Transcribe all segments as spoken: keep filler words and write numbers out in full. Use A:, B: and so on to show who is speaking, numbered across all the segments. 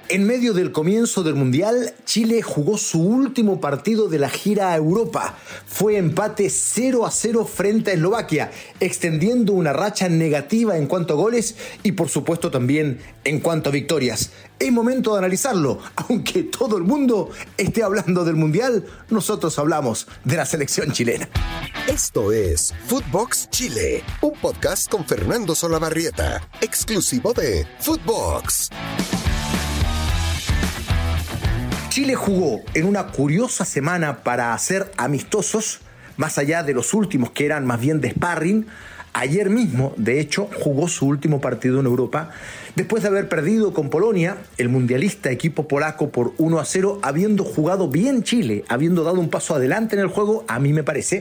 A: En medio del comienzo del Mundial, Chile jugó su último partido de la gira a Europa. Fue empate cero a cero frente a Eslovaquia, extendiendo una racha negativa en cuanto a goles y por supuesto también en cuanto a victorias. Es momento de analizarlo. Aunque todo el mundo esté hablando del Mundial, nosotros hablamos de la selección chilena.
B: Esto es Footbox Chile, un podcast con Fernando Solabarrieta, exclusivo de Footbox.
A: Chile jugó en una curiosa semana para hacer amistosos, más allá de los últimos que eran más bien de sparring. Ayer mismo, de hecho, jugó su último partido en Europa, después de haber perdido con Polonia, el mundialista equipo polaco, por uno a cero, habiendo jugado bien Chile, habiendo dado un paso adelante en el juego, a mí me parece.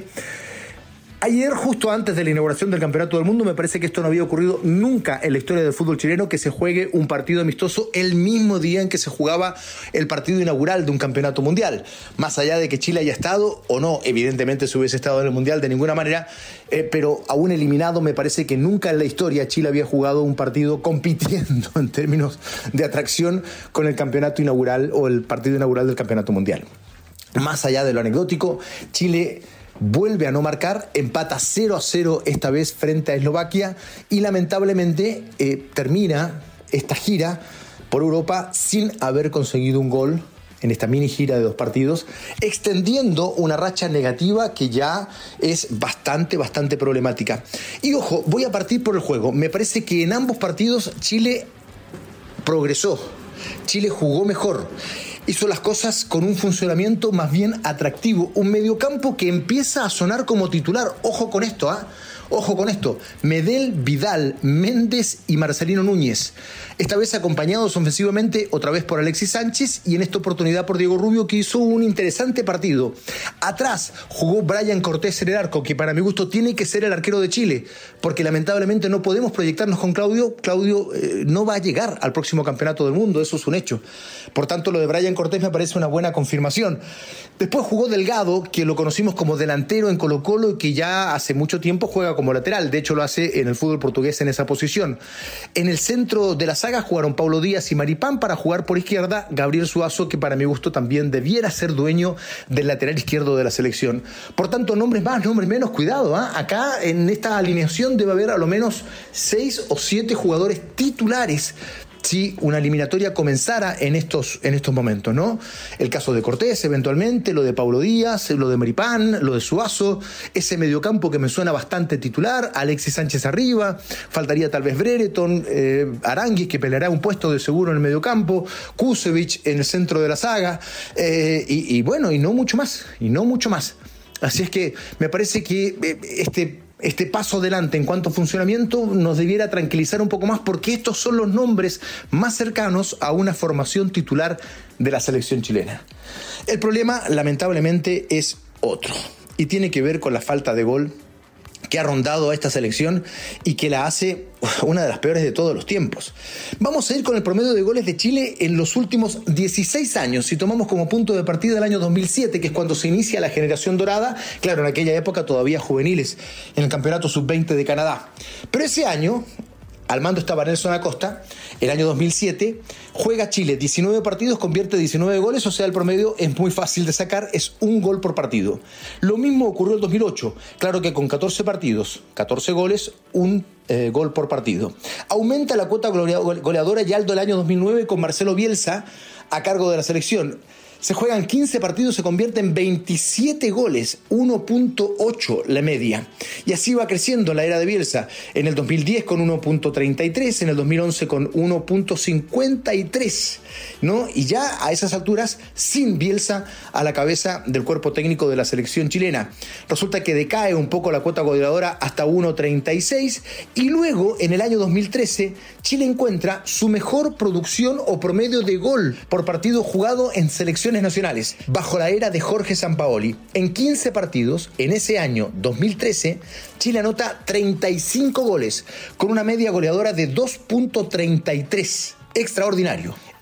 A: Ayer, justo antes de la inauguración del Campeonato del Mundo, me parece que esto no había ocurrido nunca en la historia del fútbol chileno, que se juegue un partido amistoso el mismo día en que se jugaba el partido inaugural de un campeonato mundial. Más allá de que Chile haya estado o no, evidentemente si hubiese estado en el Mundial de ninguna manera, eh, pero aún eliminado, me parece que nunca en la historia Chile había jugado un partido compitiendo en términos de atracción con el campeonato inaugural o el partido inaugural del Campeonato Mundial. Más allá de lo anecdótico, Chile vuelve a no marcar, empata cero a cero esta vez frente a Eslovaquia y lamentablemente eh, termina esta gira por Europa sin haber conseguido un gol en esta mini gira de dos partidos, extendiendo una racha negativa que ya es bastante, bastante problemática. Y ojo, voy a partir por el juego. Me parece que en ambos partidos Chile progresó, Chile jugó mejor. Hizo las cosas con un funcionamiento más bien atractivo, un mediocampo que empieza a sonar como titular. Ojo con esto, ¿ah? ¿eh? Ojo con esto. Medel, Vidal, Méndez y Marcelino Núñez. Esta vez acompañados ofensivamente otra vez por Alexis Sánchez y en esta oportunidad por Diego Rubio, que hizo un interesante partido. Atrás jugó Brian Cortés en el arco, que para mi gusto tiene que ser el arquero de Chile, porque lamentablemente no podemos proyectarnos con Claudio. Claudio eh, no va a llegar al próximo Campeonato del Mundo, eso es un hecho. Por tanto, lo de Brian Cortés me parece una buena confirmación. Después jugó Delgado, que lo conocimos como delantero en Colo-Colo y que ya hace mucho tiempo juega como lateral. De hecho, lo hace en el fútbol portugués en esa posición. En el centro de la saga jugaron Paulo Díaz y Maripán. Para jugar por izquierda, Gabriel Suazo, que para mi gusto también debiera ser dueño del lateral izquierdo de la selección. Por tanto, nombres más, nombres menos, cuidado, ¿eh? Acá en esta alineación debe haber a lo menos seis o siete jugadores titulares si una eliminatoria comenzara en estos, en estos momentos, ¿no? El caso de Cortés, eventualmente, lo de Paulo Díaz, lo de Maripán, lo de Suazo, ese mediocampo que me suena bastante titular, Alexis Sánchez arriba, faltaría tal vez Brereton, eh, Aranguis, que peleará un puesto de seguro en el mediocampo, Kusevich en el centro de la saga, eh, y, y bueno, y no mucho más, y no mucho más. Así es que me parece que este... Este paso adelante en cuanto a funcionamiento nos debiera tranquilizar un poco más, porque estos son los nombres más cercanos a una formación titular de la selección chilena. El problema, lamentablemente, es otro y tiene que ver con la falta de gol que ha rondado a esta selección y que la hace una de las peores de todos los tiempos. Vamos a ir con el promedio de goles de Chile en los últimos dieciséis años, si tomamos como punto de partida el año dos mil siete, que es cuando se inicia la generación dorada, claro, en aquella época todavía juveniles, en el campeonato sub veinte de Canadá. Pero ese año, al mando estaba Nelson Acosta, el año dos mil siete, juega Chile diecinueve partidos, convierte diecinueve goles, o sea, el promedio es muy fácil de sacar, es un gol por partido. Lo mismo ocurrió el dos mil ocho, claro que con catorce partidos, catorce goles, un eh, gol por partido. Aumenta la cuota goleadora ya el del año dos mil nueve con Marcelo Bielsa a cargo de la selección. Se juegan quince partidos, se convierte en veintisiete goles, uno punto ocho la media. Y así va creciendo en la era de Bielsa. En el dos mil diez con uno punto treinta y tres, en el dos mil once con uno punto cincuenta y tres, ¿no? Y ya a esas alturas, sin Bielsa a la cabeza del cuerpo técnico de la selección chilena. Resulta que decae un poco la cuota goleadora hasta uno punto treinta y seis y luego, en el año dos mil trece, Chile encuentra su mejor producción o promedio de gol por partido jugado en selecciones nacionales, bajo la era de Jorge Sampaoli. En quince partidos, en ese año dos mil trece, Chile anota treinta y cinco goles, con una media goleadora de dos punto treinta y tres. Extraordinario.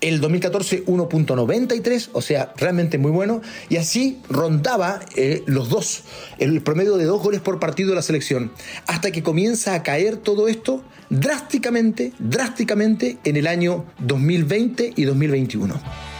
A: El dos mil catorce uno punto noventa y tres, o sea, realmente muy bueno. Y así rondaba eh, los dos, el promedio de dos goles por partido de la selección. Hasta que comienza a caer todo esto drásticamente, drásticamente en el año dos mil veinte y dos mil veintiuno.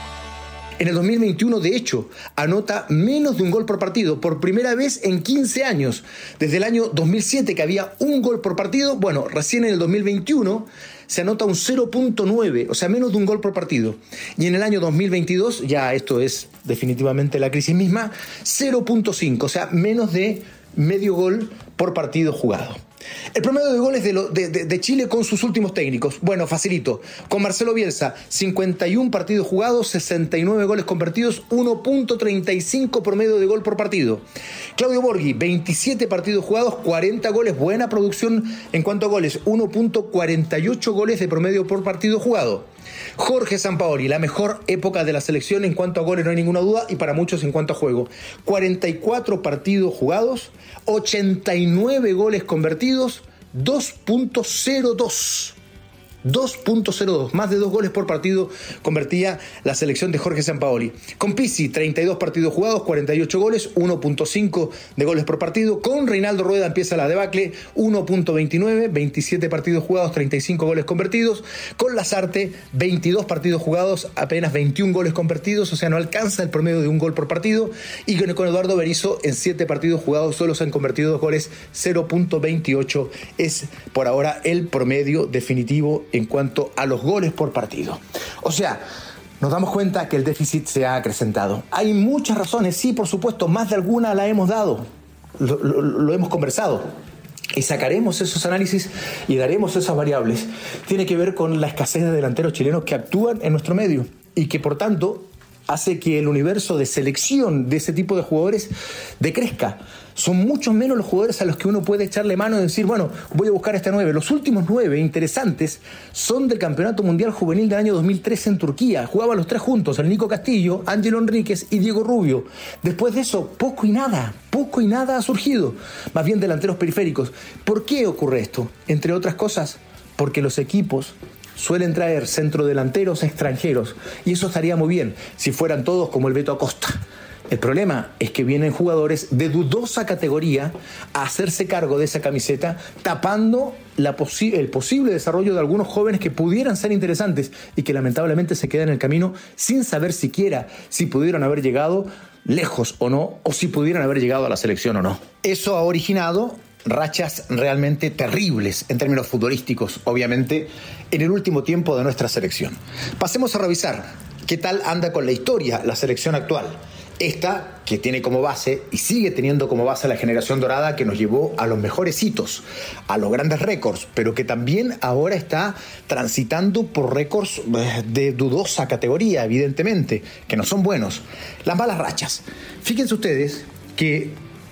A: En el dos mil veintiuno, de hecho, anota menos de un gol por partido, por primera vez en quince años. Desde el año dos mil siete, que había un gol por partido, bueno, recién en el dos mil veintiuno se anota un cero punto nueve, o sea, menos de un gol por partido. Y en el año dos mil veintidós, ya esto es definitivamente la crisis misma, cero punto cinco, o sea, menos de medio gol por partido jugado. El promedio de goles de, lo, de, de, de Chile con sus últimos técnicos. Bueno, facilito. Con Marcelo Bielsa, cincuenta y uno partidos jugados, sesenta y nueve goles convertidos, uno punto treinta y cinco promedio de gol por partido. Claudio Borghi, veintisiete partidos jugados, cuarenta goles, buena producción en cuanto a goles, uno punto cuarenta y ocho goles de promedio por partido jugado. Jorge Sampaoli, la mejor época de la selección en cuanto a goles, no hay ninguna duda, y para muchos en cuanto a juego. cuarenta y cuatro partidos jugados, ochenta y nueve goles convertidos, dos punto cero dos. dos punto cero dos, más de dos goles por partido convertía la selección de Jorge Sampaoli. Con Pizzi, treinta y dos partidos jugados, cuarenta y ocho goles, uno punto cinco de goles por partido. Con Reinaldo Rueda empieza la debacle, uno punto veintinueve, veintisiete partidos jugados, treinta y cinco goles convertidos. Con Lasarte, veintidós partidos jugados, apenas veintiún goles convertidos, o sea, no alcanza el promedio de un gol por partido. Y con Eduardo Berizzo, en siete partidos jugados solo se han convertido dos goles, cero punto veintiocho es por ahora el promedio definitivo en cuanto a los goles por partido. O sea, nos damos cuenta que el déficit se ha acrecentado. Hay muchas razones, sí, por supuesto, más de alguna la hemos dado, lo, lo, lo hemos conversado. Y sacaremos esos análisis y daremos esas variables. Tiene que ver con la escasez de delanteros chilenos que actúan en nuestro medio y que, por tanto, hace que el universo de selección de ese tipo de jugadores decrezca. Son muchos menos los jugadores a los que uno puede echarle mano y decir, bueno, voy a buscar este nueve. Los últimos nueve interesantes son del Campeonato Mundial Juvenil del año dos mil trece en Turquía. Jugaban los tres juntos, el Nico Castillo, Ángelo Enríquez y Diego Rubio. Después de eso, poco y nada, poco y nada ha surgido. Más bien delanteros periféricos. ¿Por qué ocurre esto? Entre otras cosas, porque los equipos suelen traer centrodelanteros extranjeros, y eso estaría muy bien si fueran todos como el Beto Acosta. El problema es que vienen jugadores de dudosa categoría a hacerse cargo de esa camiseta, tapando la posi- el posible desarrollo de algunos jóvenes que pudieran ser interesantes y que lamentablemente se quedan en el camino sin saber siquiera si pudieron haber llegado lejos o no, o si pudieran haber llegado a la selección o no. Eso ha originado rachas realmente terribles en términos futbolísticos, obviamente, en el último tiempo de nuestra selección. Pasemos a revisar qué tal anda con la historia la selección actual. Esta que tiene como base y sigue teniendo como base la generación dorada que nos llevó a los mejores hitos, a los grandes récords, pero que también ahora está transitando por récords de dudosa categoría, evidentemente, que no son buenos. Las malas rachas. Fíjense ustedes que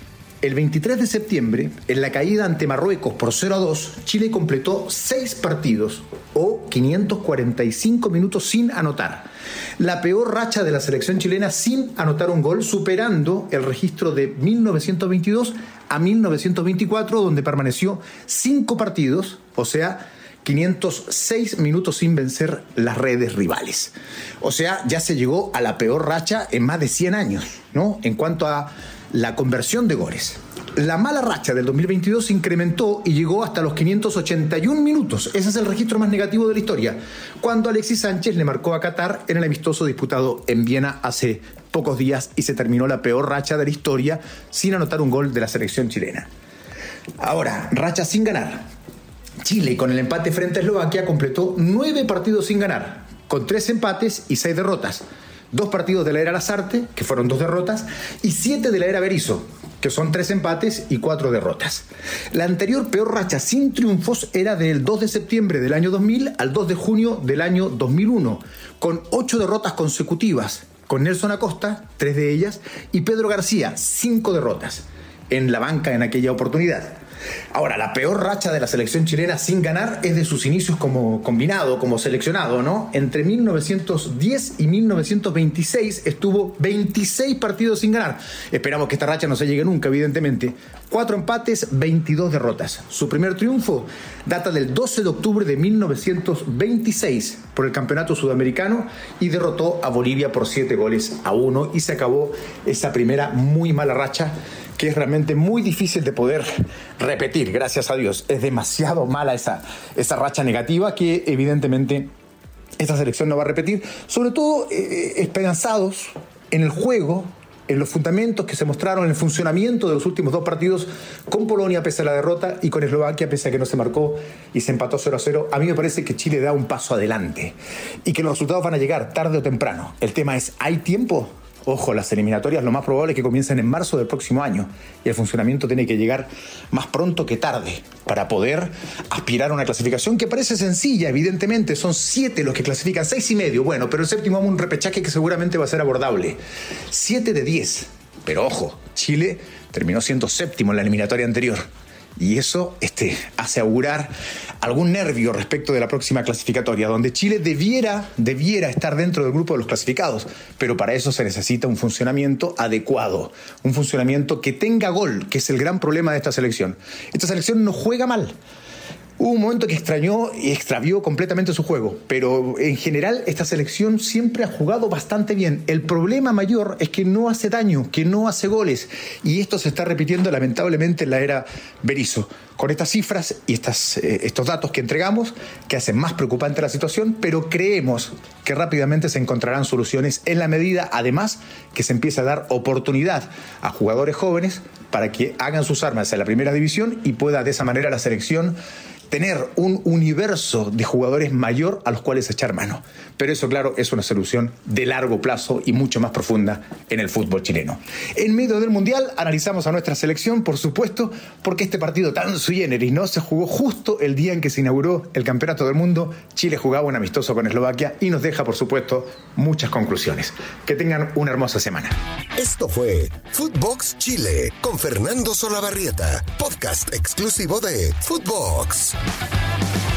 A: el veintitrés de septiembre, en la caída ante Marruecos por cero a dos, Chile completó seis partidos o quinientos cuarenta y cinco minutos sin anotar. La peor racha de la selección chilena sin anotar un gol, superando el registro de mil novecientos veintidós a mil novecientos veinticuatro, donde permaneció cinco partidos, o sea, quinientos seis minutos sin vencer las redes rivales. O sea, ya se llegó a la peor racha en más de cien años, ¿no? En cuanto a la conversión de goles. La mala racha del dos mil veintidós se incrementó y llegó hasta los quinientos ochenta y un minutos. Ese es el registro más negativo de la historia, cuando Alexis Sánchez le marcó a Qatar en el amistoso disputado en Viena hace pocos días y se terminó la peor racha de la historia sin anotar un gol de la selección chilena. Ahora, racha sin ganar. Chile, con el empate frente a Eslovaquia, completó nueve partidos sin ganar, con tres empates y seis derrotas. Dos partidos de la era Lasarte, que fueron dos derrotas, y siete de la era Berizzo, que son tres empates y cuatro derrotas. La anterior peor racha sin triunfos era del dos de septiembre del año dos mil al dos de junio del año dos mil uno, con ocho derrotas consecutivas, con Nelson Acosta, tres de ellas, y Pedro García, cinco derrotas, en la banca en aquella oportunidad. Ahora, la peor racha de la selección chilena sin ganar es de sus inicios como combinado, como seleccionado, ¿no? Entre mil novecientos diez y mil novecientos veintiséis estuvo veintiséis partidos sin ganar. Esperamos que esta racha no se llegue nunca, evidentemente. Cuatro empates, veintidós derrotas. Su primer triunfo data del doce de octubre de mil novecientos veintiséis por el Campeonato Sudamericano y derrotó a Bolivia por siete goles a uno y se acabó esa primera muy mala racha que es realmente muy difícil de poder repetir, gracias a Dios. Es demasiado mala esa, esa racha negativa que evidentemente esta selección no va a repetir, sobre todo eh, esperanzados en el juego, en los fundamentos que se mostraron en el funcionamiento de los últimos dos partidos con Polonia pese a la derrota y con Eslovaquia pese a que no se marcó y se empató cero a cero. A mí me parece que Chile da un paso adelante y que los resultados van a llegar tarde o temprano. El tema es, ¿hay tiempo? Ojo, las eliminatorias lo más probable es que comiencen en marzo del próximo año y el funcionamiento tiene que llegar más pronto que tarde para poder aspirar a una clasificación que parece sencilla, evidentemente. Son siete los que clasifican, seis y medio. Bueno, pero el séptimo vamos a un repechaje que seguramente va a ser abordable. Siete de diez. Pero ojo, Chile terminó siendo séptimo en la eliminatoria anterior. Y eso este, hace augurar algún nervio respecto de la próxima clasificatoria, donde Chile debiera, debiera estar dentro del grupo de los clasificados, pero para eso se necesita un funcionamiento adecuado, un funcionamiento que tenga gol, que es el gran problema de esta selección. Esta selección no juega mal. Hubo un momento que extrañó y extravió completamente su juego, pero en general esta selección siempre ha jugado bastante bien. El problema mayor es que no hace daño, que no hace goles, y esto se está repitiendo lamentablemente en la era Berizzo. Con estas cifras y estas, eh, estos datos que entregamos, que hacen más preocupante la situación, pero creemos que rápidamente se encontrarán soluciones en la medida, además, que se empiece a dar oportunidad a jugadores jóvenes para que hagan sus armas en la primera división y pueda de esa manera la selección tener un universo de jugadores mayor a los cuales echar mano. Pero eso, claro, es una solución de largo plazo y mucho más profunda en el fútbol chileno. En medio del Mundial analizamos a nuestra selección, por supuesto, porque este partido tan sui generis, ¿no? Se jugó justo el día en que se inauguró el Campeonato del Mundo. Chile jugaba un amistoso con Eslovaquia y nos deja, por supuesto, muchas conclusiones. Que tengan una hermosa semana.
B: Esto fue Footbox Chile con Fernando Solabarrieta, podcast exclusivo de Footbox.